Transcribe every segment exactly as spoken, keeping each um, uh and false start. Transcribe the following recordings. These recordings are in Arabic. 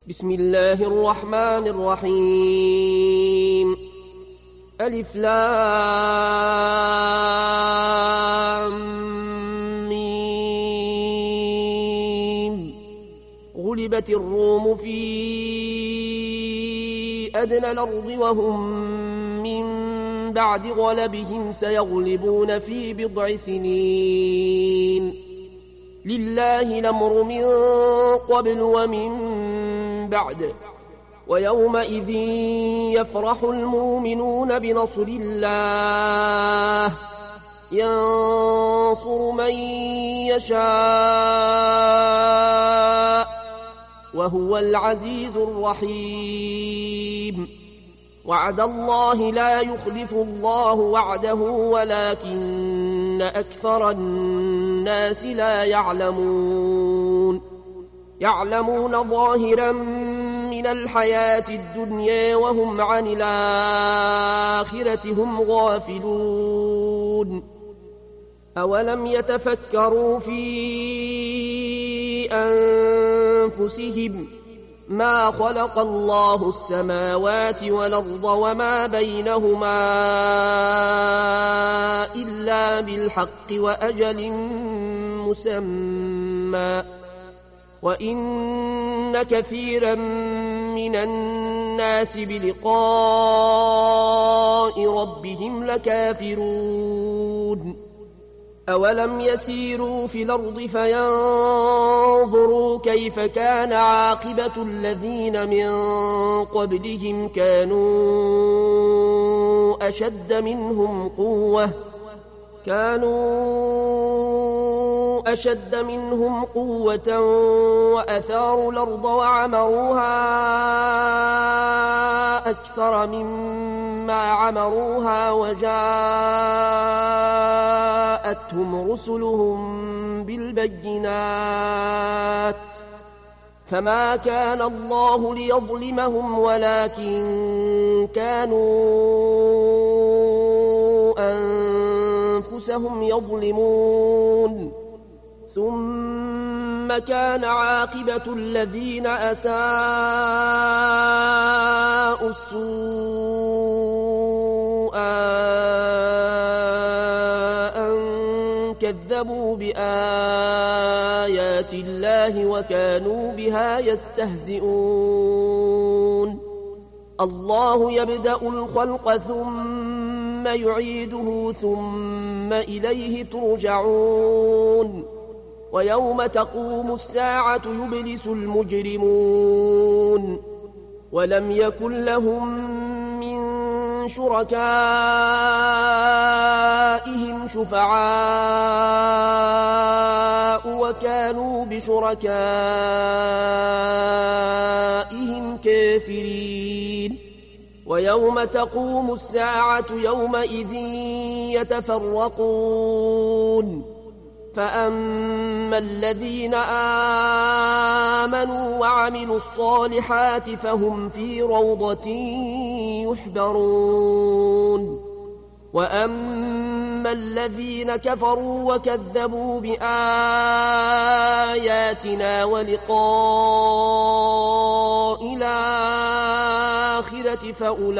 بسم الله الرحمن الرحيم ألف لام ميم غلبت الروم في أدنى الأرض وهم من بعد غلبهم سيغلبون في بضع سنين لله الأمر من قبل ومن بعد ويومئذ يفرح المؤمنون بنصر الله ينصر من يشاء وهو العزيز الرحيم وعد الله لا يخلف الله وعده ولكن أكثر الناس لا يعلمون يعلمون ظاهرا من الحياة الدنيا وهم عن الآخرة هم غافلون أولم يتفكروا في أنفسهم ما خلق الله السماوات والأرض وما بينهما إلا بالحق وأجل مسمى وإن كثيرا من الناس بلقاء ربهم لكافرون أولم يسيروا في الأرض فينظروا كيف كان عاقبة الذين من قبلهم كانوا أشد منهم قوة كانوا أشد منهم قوة وأثاروا الأرض وعمروها أكثر مما عمروها وجاءتهم رسلهم بالبينات فما كان الله ليظلمهم ولكن كانوا أنفسهم يظلمون ثم كان عاقبة الذين أساءوا السوء أن كذبوا بآيات الله وكانوا بها يستهزئون الله يبدأ الخلق ثم يعيده ثم إليه ترجعون ويوم تقوم الساعة يبلس المجرمون ولم يكن لهم من شركائهم شفعاء وكانوا بشركائهم كافرين ويوم تقوم الساعة يومئذ يتفرقون فأما الذين آمنوا وعملوا الصالحات فهم في روضة يحبرون وأما الذين كفروا وكذبوا بآياتنا ولقاء الآخرة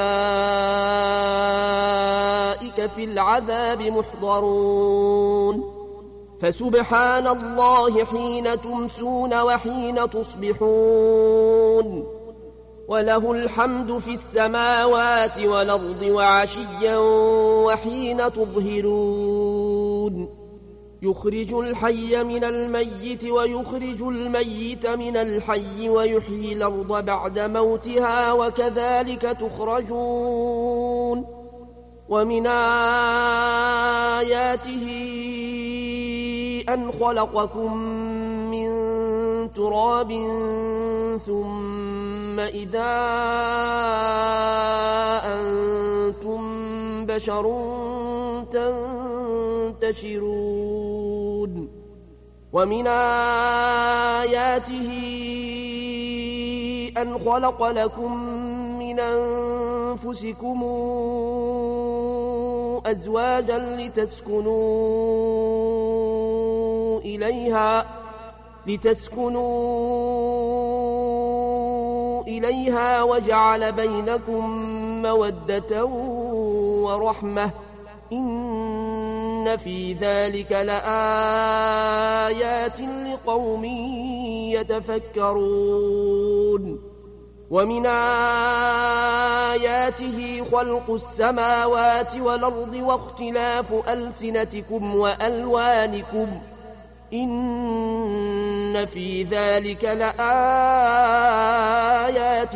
فأولئك في العذاب محضرون فسبحان الله حين تمسون وحين تصبحون وله الحمد في السماوات والأرض وعشيا وحين تظهرون يخرج الحي من الميت ويخرج الميت من الحي ويحيي الأرض بعد موتها وكذلك تخرجون ومن آياته أن خلقكم من تراب ثم إذا أنتم بشر تنتشرون ومن آياته أن خلق لكم من أنفسكم أزواجا لتسكنوا إليها لتسكنوا إليها وجعل بينكم مودة ورحمة إن في ذلك لآيات لقوم يتفكرون ومن آياته خلق السماوات والأرض واختلاف ألسنتكم وألوانكم إن في ذلك لآيات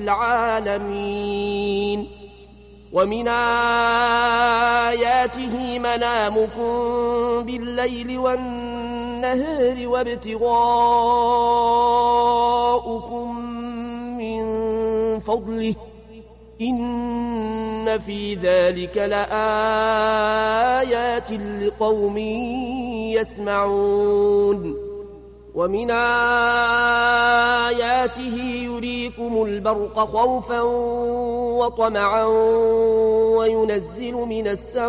للعالمين ومن آياته منامكم بالليل والنهار وابتغاؤكم من فضله إن في ذلك لآيات لقوم يسمعون ومن آياته يريكم البرق خوفا وطمعا وينزل من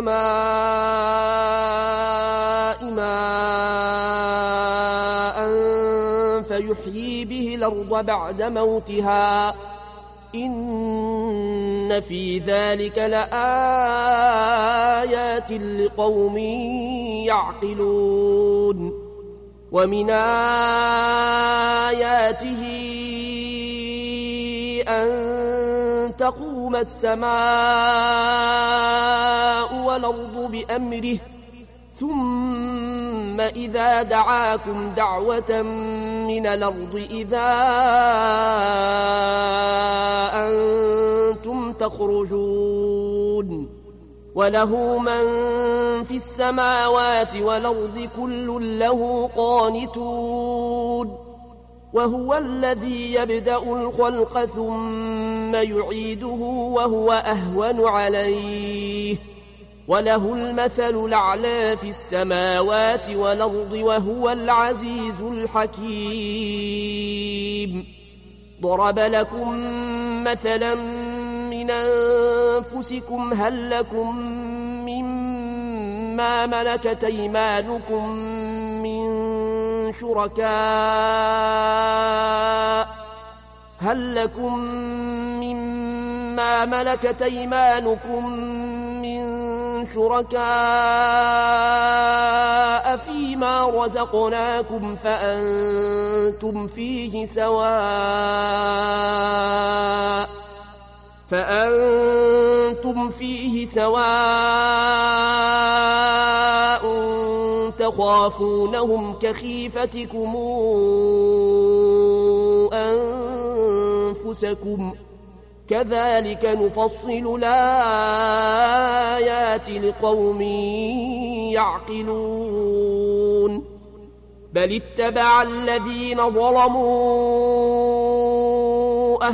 السماء ماء فيحيي به الأرض بعد موتها إن في ذلك لآيات لقوم يعقلون ومن آياته أن تقوم السماء والأرض بأمره ثم إذا دعاكم دعوة من الأرض إذا أنتم تخرجون وله من في السماوات والأرض كل له قانتون وهو الذي يبدأ الخلق ثم يعيده وهو أهون عليه وله المثل الأعلى في السماوات والأرض وهو العزيز الحكيم ضرب لكم مثلا من أنفسكم هل لكم مما ملكت أيمانكم من شركاء هل لكم مما ملكت أيمانكم من شركاء فيما رزقناكم فأنتم فيه سواء فأنتم فيه سواء تخافونهم كخيفتكم أنفسكم كذلك نفصل الآيات لقوم يعقلون بل اتبع الذين ظلموا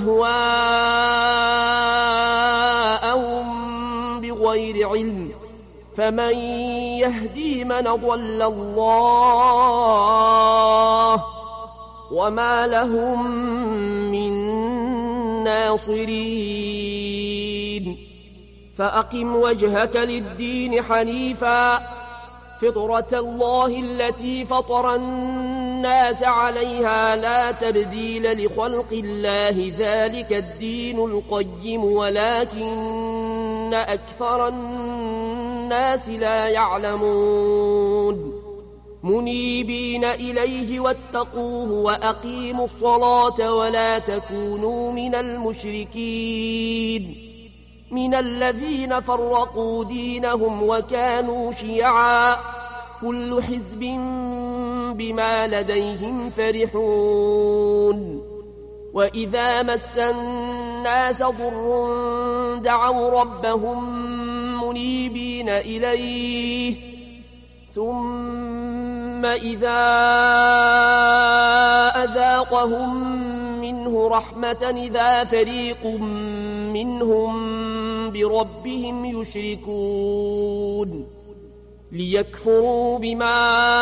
أهواءهم بغير علم فمن يهدي من ضل الله وما لهم من ناصرين فأقم وجهك للدين حنيفا فطرة الله التي فطر الناس عليها لا تبديل لخلق الله ذلك الدين القيم ولكن أكثر الناس لا يعلمون منيبين إليه واتقوه وأقيموا الصلاة ولا تكونوا من المشركين من الذين فرقوا دينهم وكانوا شيعا كل حزب بما لديهم فرحون وإذا مس الناس ضر دعوا ربهم منيبين إليه ثم إذا أذاقهم منه رحمة إذا فريق منهم بربهم يشركون ليكفروا بما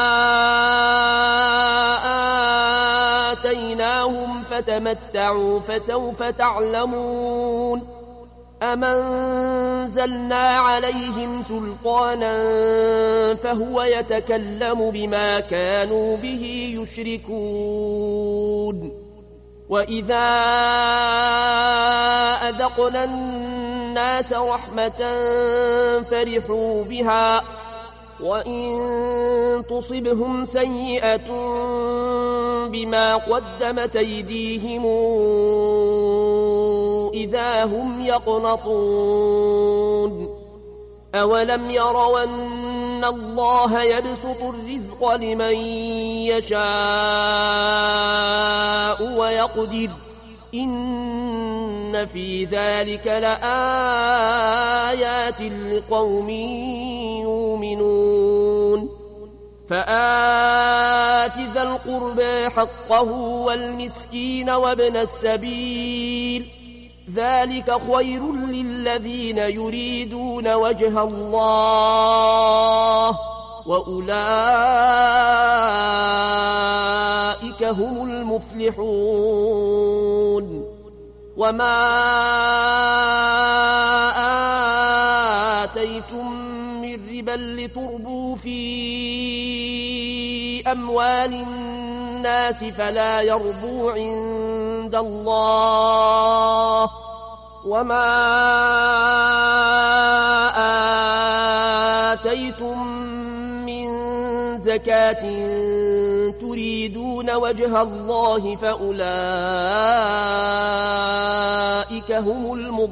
آتيناهم فتمتعوا فسوف تعلمون أم أنزلنا عليهم سلطانا فهو يتكلم بما كانوا به يشركون وإذا أذقنا الناس رحمة فرحوا بها وإن تصبهم سيئة بما قدمت أيديهم إذا هم يقنطون أولم يروا أن الله يبسط الرزق لمن يشاء ويقدر إن في ذلك لآيات لقوم يؤمنون فآت ذا القربى حقه والمسكين وابن السبيل ذلك خير للذين يريدون وجه الله وأولئك هم المفلحون وما آتيتم من ربا لتربوا في أموال الناس فلا يربو عند الله وما آتيتم من زكاة تريدون وجه الله فأولئك هم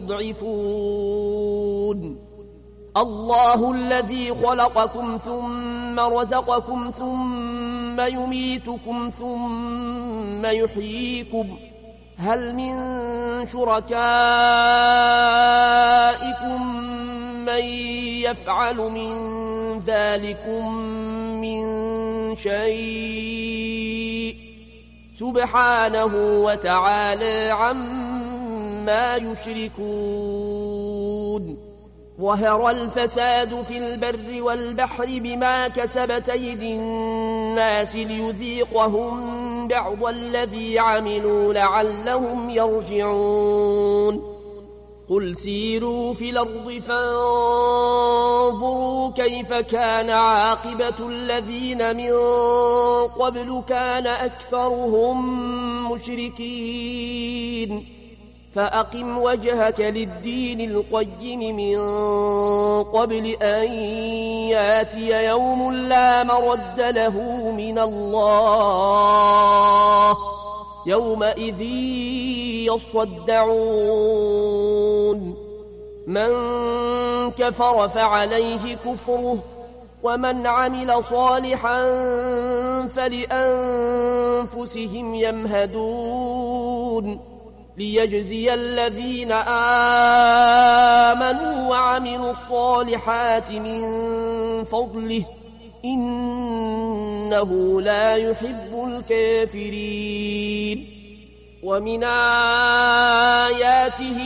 المضعفون الله الذي خلقكم ثم رزقكم ثم يميتكم ثم يحييكم هل من شركائكم من يفعل من ذلكم من شيء سبحانه وتعالى عما يشركون ظهر الفساد في البر والبحر بما كسبت أيدي الناس ليذيقهم بعض الذي عملوا لعلهم يرجعون قل سيروا في الأرض فانظروا كيف كان عاقبة الذين من قبل كان أكثرهم مشركين فأقم وجهك للدين القيم من قبل أن ياتي يوم لا مرد له من الله يومئذ يصدعون من كفر فعليه كفره ومن عمل صالحا فلأنفسهم يمهدون ليجزي الذين آمنوا وعملوا الصالحات من فضله إنه لا يحب الكافرين ومن آياته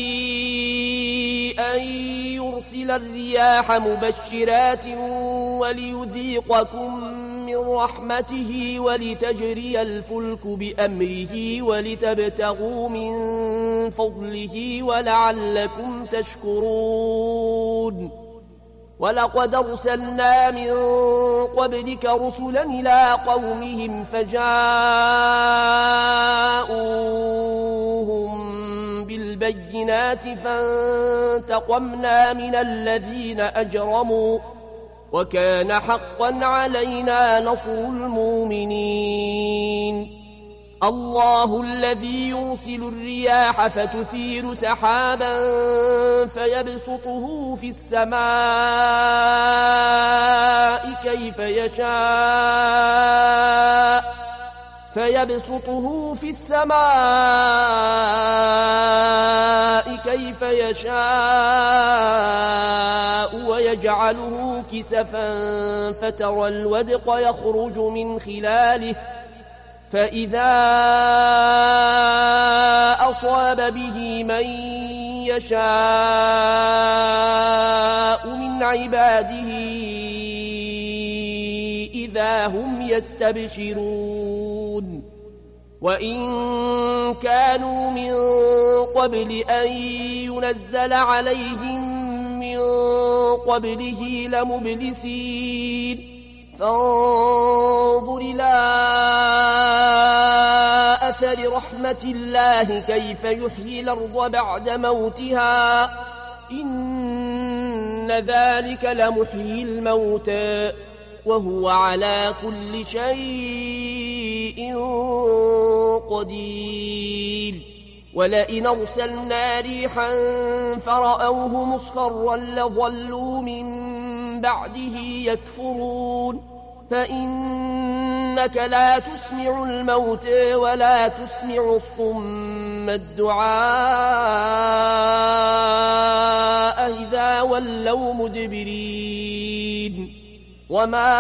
أن يرسل الرياح مبشرات وليذيقكم من رحمته ولتجري الفلك بأمره ولتبتغوا من فضله ولعلكم تشكرون ولقد أرسلنا من قبلك رسلا إلى قومهم فجاءوهم بالبينات فانتقمنا من الذين أجرموا وكان حقا علينا نصر المؤمنين الله الذي يرسل الرياح فتثير سحابا فيبسطه في السماء كيف يشاء فيبسطه في السماء كيف يشاء ويجعله كسفا فترى الودق يخرج من خلاله فإذا أصاب به من يشاء من عباده إذا هم يستبشرون وإن كانوا من قبل أن ينزل عليهم من قبله لمبلسين فانظر إلى أثر رحمة الله كيف يحيي الأرض بعد موتها إن ذلك لمحيي الموتى وهو على كل شيء قدير ولئن أرسلنا ريحا فرأوه مصفرا لظلوا من بعده يكفرون فإنك لا تسمع الموتى ولا تسمع الصم الدعاء إذا ولوا مدبرين وما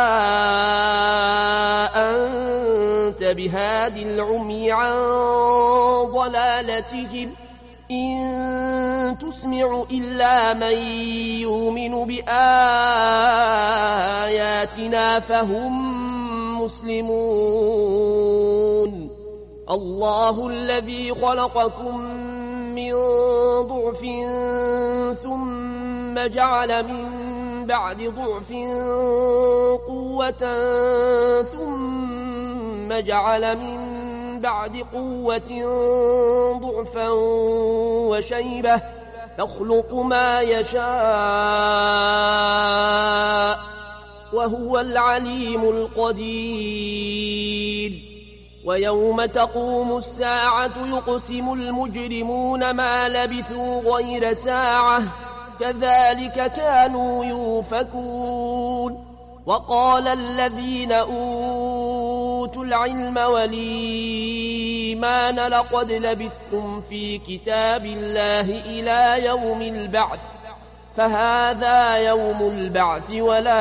أنت بهاد العمي عن ضلالتهم إن تسمع إلا من يؤمن بآياتنا فهم مسلمون الله الذي خلقكم من ضعف ثم جعل من بعد ضعف قوة ثم جعل من بعد قوة ضعفا وشيبة يخلق ما يشاء وهو العليم القدير ويوم تقوم الساعة يقسم المجرمون ما لبثوا غير ساعة كذلك كانوا يؤفكون وقال الذين أوتوا العلم والإيمان لقد لبثتم في كتاب الله إلى يوم البعث فهذا يوم البعث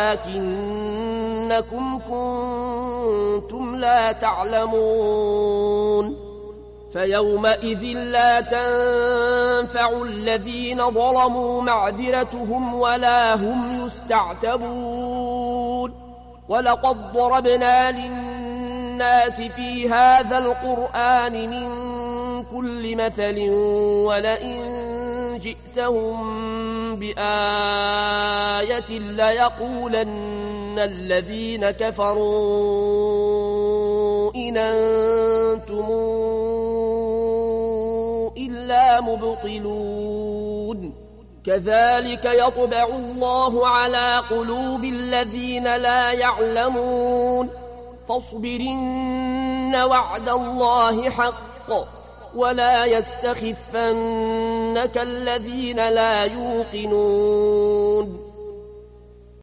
ولكنكم كنتم لا تعلمون فيومئذ لا تنفع الذين ظلموا معذرتهم ولا هم يستعتبون ولقد ضربنا للناس في هذا القرآن من كل مثل ولئن جئتهم بآية ليقولن الذين كفروا إن أنتم إلا مبطلون كذلك يطبع الله على قلوب الذين لا يعلمون فاصبرن وعد الله حق ولا يستخفنك الذين لا يوقنون